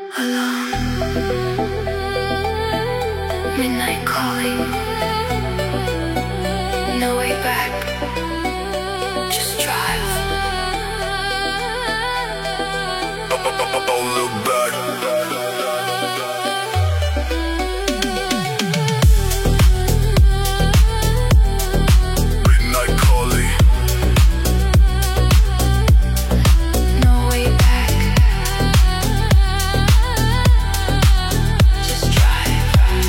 Midnight calling, no way back, just drive. Don't look back. Midnight calling, No way back, just drive.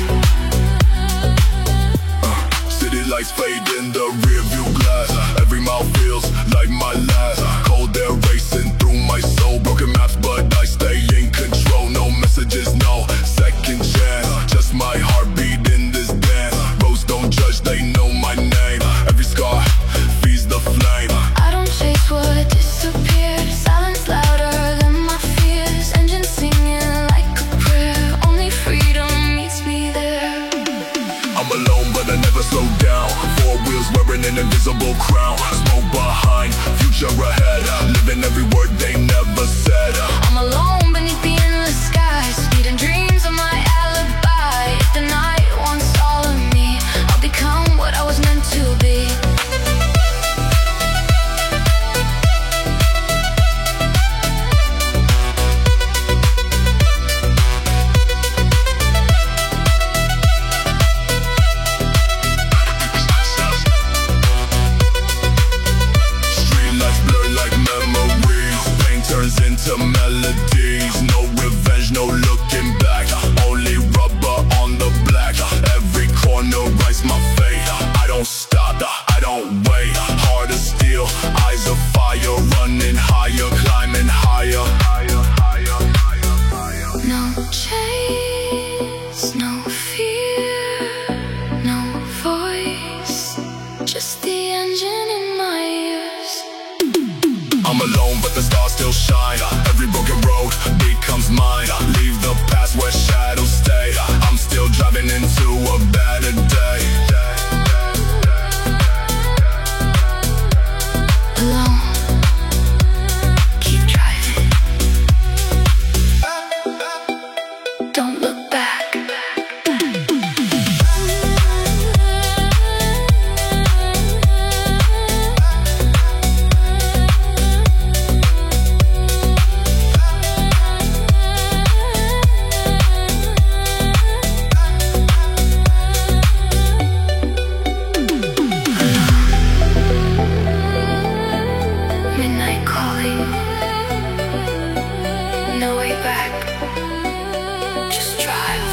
city lights fade in the rearview glass. Every mile feels like my last. Cold air racing through my soul. Broken maps, but I stay in control. No messages, no second chance. Just my heartbeat in this dance. Roads don't judge, they know my name. Every scar feeds the flame. I don't chase what disappears. Silence louder than my fears. Engine singing like a prayer. Only freedom meets me there. I'm alone, but I never slow down. Four wheels wearing an invisible crown. Smoke behind, future ahead. Living every word they never said. I'm alone beneath the endless sky. Speeding dreams are my alibi. If the night wants all of me, I'll become what I was meant to be. Streetlights blur like memories. Pain turns into melodies. No revenge, no looking back. Only rubber on the black. Every corner writes my fate. I don't stop, I don't wait. Heart of steel, eyes of fire. Running higher, climbing higher. No chase, no fear, no voice. Just the engine in my ears. I'm alone, but the stars still shine. Every broken road becomes mine. Leave the past where shadows stay. I'm still driving into a better day. Alone, keep driving. Don't look back. Midnight calling, no way back, just drive.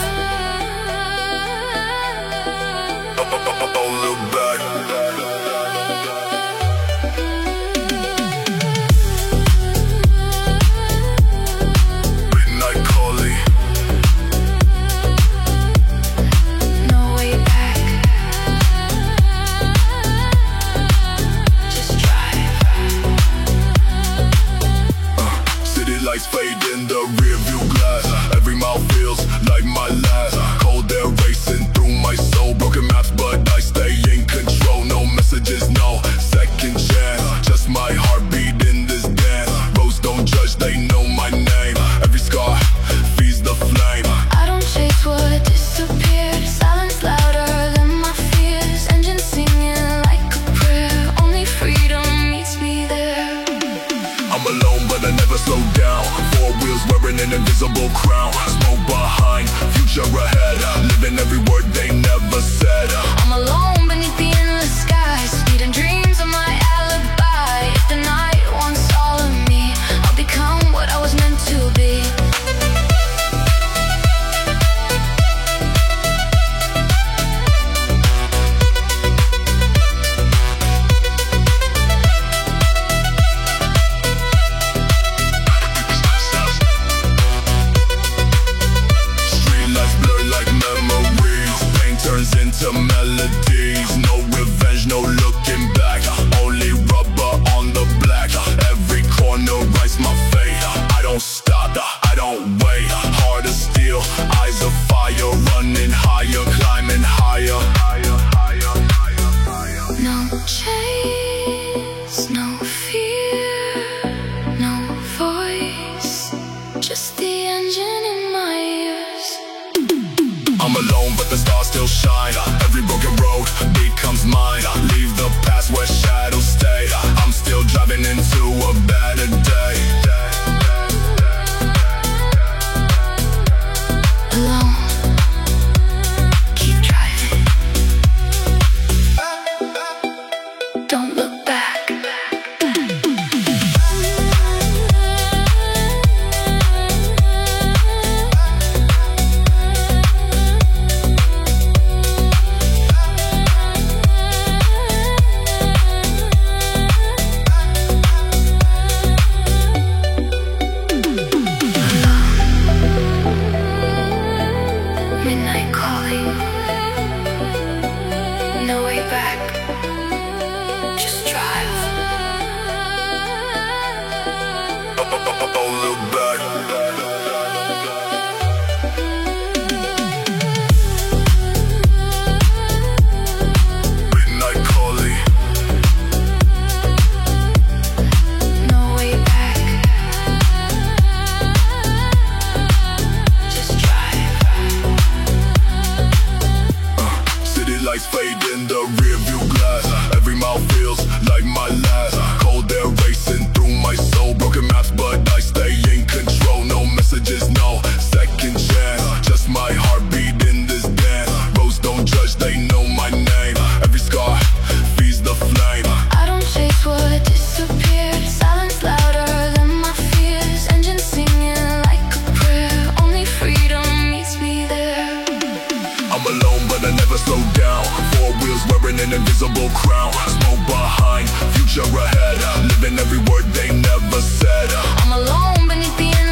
Don't look back. Midnight calling, No way back, just drive. city lights fade in the rearview glass. Every mile feels like my last. Cold air racing through my soul. Broken maps, but I stay in control. No messages, no second chance. Just my heartbeat in this dance. Roads don't judge, they know my name. Every scar feeds the flame. I don't chase what disappears. Silence louder than my fears. Engine singing like a prayer. Only freedom meets me there. I'm alone, but I never slow down. Four wheels wearing an invisible crown. Smoke behind, future ahead. Living every word they never said. I'm alone beneath the endless sky. Speeding dreams are my alibi. If the night wants all of me, I'll become what I was meant to be. Streetlights blur like memories. Pain turns into melodies. No revenge, no looking back. Only rubber on the black. Every corner writes my fate. I don't stop, I don't wait. Heart of steel, eyes of fire. Running higher, climbing higher. No chase, no fear, no voice. Just the engine in wearing an invisible crown. Smoke behind, future ahead, living every word they never said. I'm alone beneath the